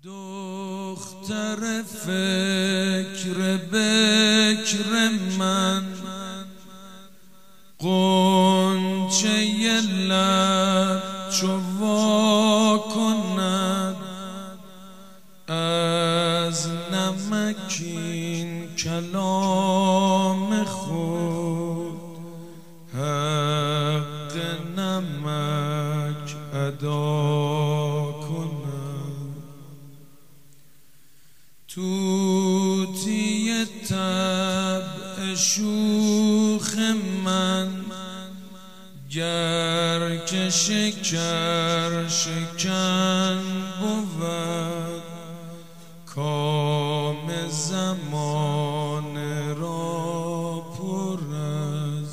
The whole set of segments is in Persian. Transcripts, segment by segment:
دختر فکر بکر من، غنچه لب چو وا کند، از نمکین کلام خود حق نمک ادا کند. طوطی طبع شوخ من، گر که شکر شکن بود، کام زمانه را پر از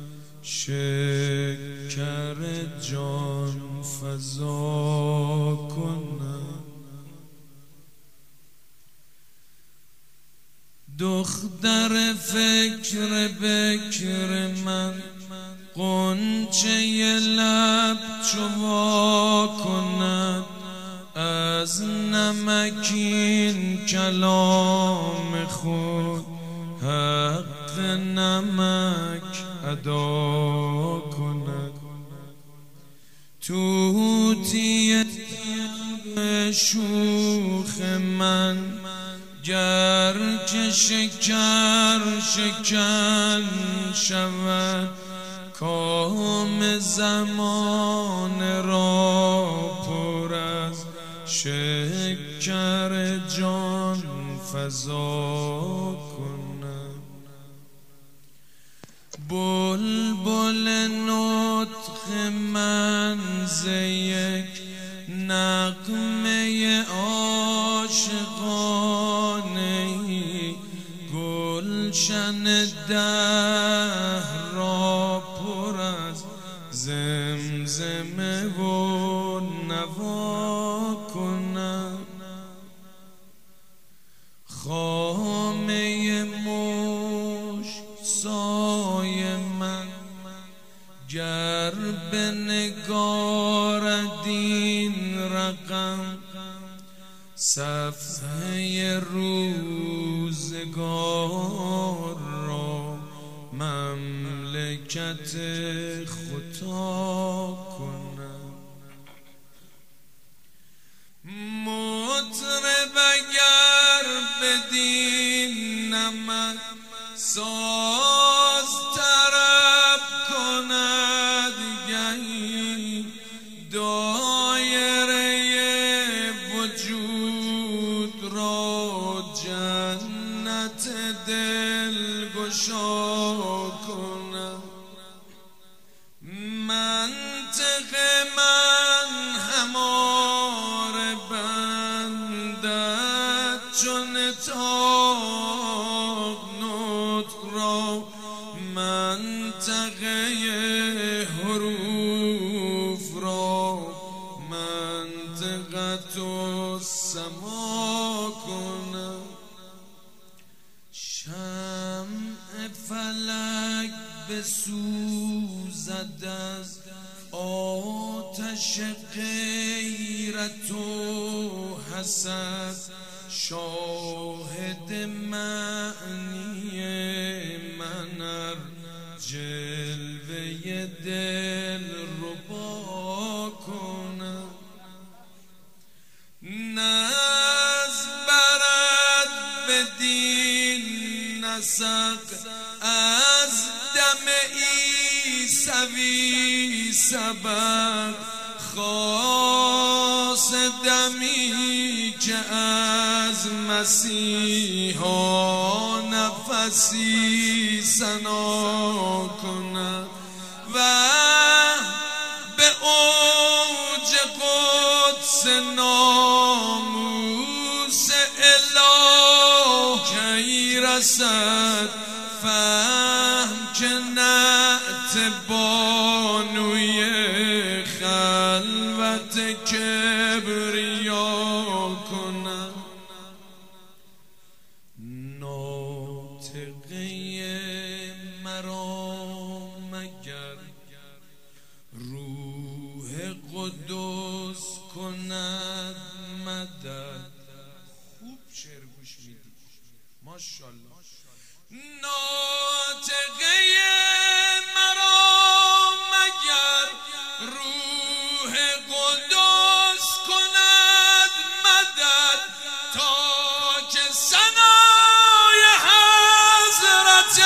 شکر جان فزا کند. دختر فکر بکر من، غنچه لب چو وا کند، از نمکین کلام خود حق نمک ادا کند. طوطی طبع شوخ من، گر که شکر شکن شود، کام زمان را پر از شکر جان فزا کند. بلبل نطق من ز یک نغمه عاشقانه، گلشن دهر را پر از زمزمه و نوا کند. خامه مشک سای من، گر بنگارد این رقم، صفحه روزگار را مملکت خدا کند. مطرب اگر بدین نمک ساز طرب کند، گهی دایره وجود را جنت دلگشا کند. منطق من همار بندد، چون تاق نطق را منطقه حروف را منطقت السما کند. شمع فلک بسوزد از آتش غیرت و حسد، شاهد معنی من ار جلوه دل ربا کند. نظم برد بدین نسق از دم عیسوی سبق، خاص دمی که از مسیحا نفسی ثنا کند. و به اوج قدس ناموس الهی رسد، فهم که نعت بانوی خلوت کبریا کند. ناطقه مرا مگر روح قدس کند مدد، خوب شعر گوش میدی. ماشاءالله. ناطقه مرا مگر روح قدس کند مدد تا که ثنای حضرت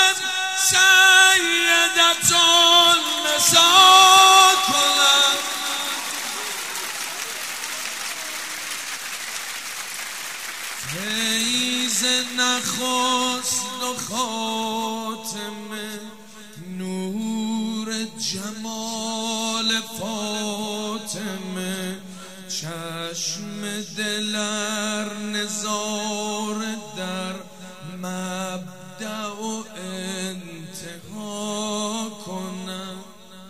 سیدة النساء کند. فیض نخست و خاتمه نور جمال فاطمه چشم دلر نظار در مبدأ و انتها کنم.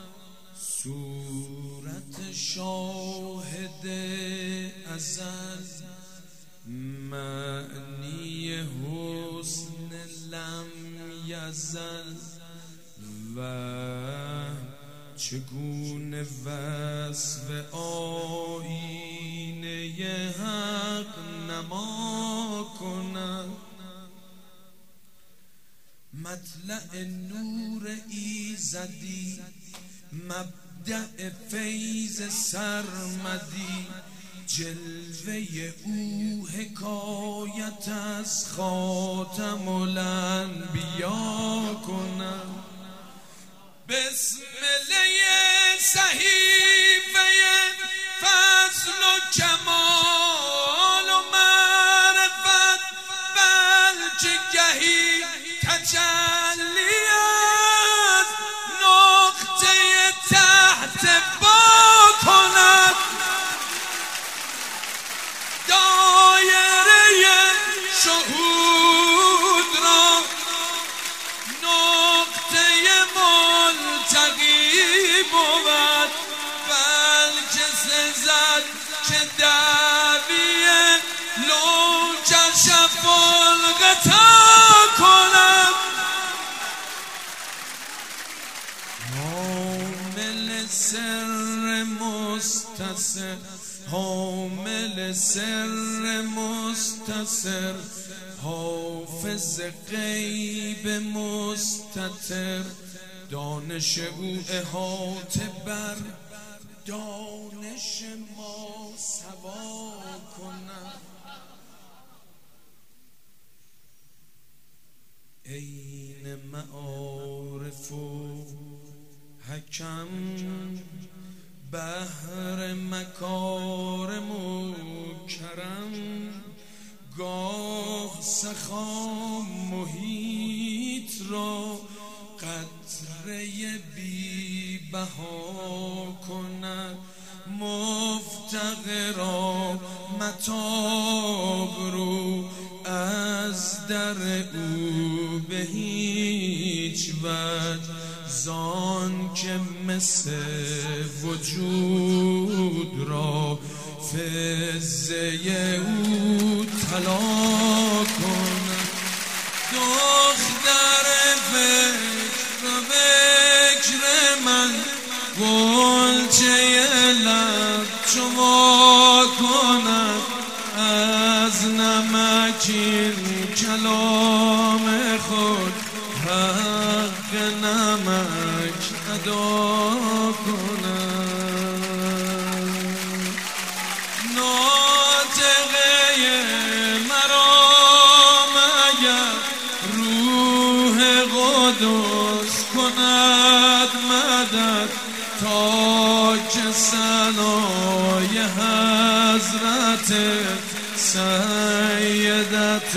صورت شاهد ازل معنی حسن لم یزل و چگونه وصف آیینه حق نما کنم. مطلع نور ایزدی مبدأ فیض سرمدی جلوه او حکایت از خاتم الانبیا کنم. بسمله صحیفه فضل و کمال و معرفت بلکه گهی تجلی از نقطه تحت با کند. دایره شهود را نقطه ملتقی بود بلکه سزد که دعوی لوکشف الغطا کنم. حامل سر مستصر حامل سر مستصر حافظ غیب مستتر دانش او احاطه بر دانش ما سوا کنم. عین معارف و حکم بحر مکارم و کرم گاه سخا محیط را قطره بی بها کند. مفتقرا متاب رو از در او به هیچ وجه زان که مثل وجود را فضه او طلا کند. دختر فکر من گلچه لب چوا کند از نمکین کلام خود حق نمک ادا کند. ناطقه مرا مگر روح قدس کند مدد تا که ثنای حضرت سیدة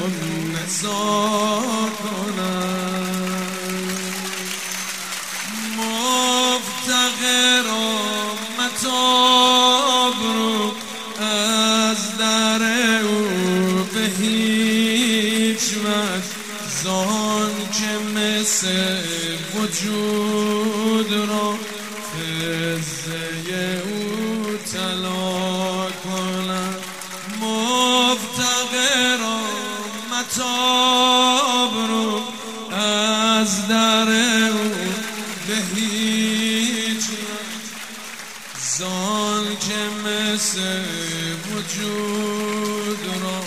النساء کنند. مفتقرا متاب رو از در او به هیچ وجه زان که مثل وجود را فضه او طلا کنند. مفتقرا متاب رو از در او به هیچ وجه زان که مثل وجود را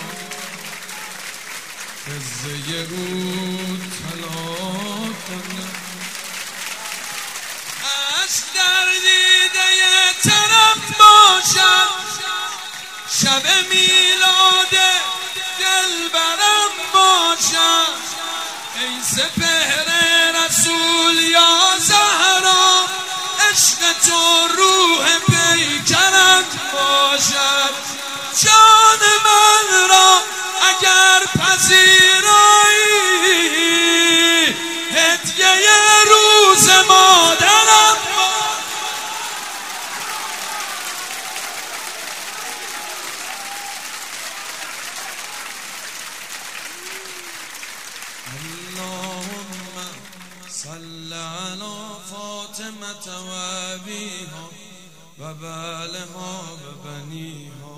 قصه او طلا کنم. عشق در دیده طرف باشد، شب میلاد دلبرم باشد. ای سپهر رسول یا زهرا، عشق تو روح پیکرت باشد. جان من را اگر پذیرایی، هدیه روز مادرم باشد. اللهم صل على فاطمة وأبيها وبالها وبنيها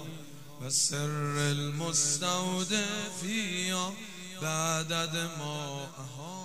والسر المستودع فيها بعدد ما أحاط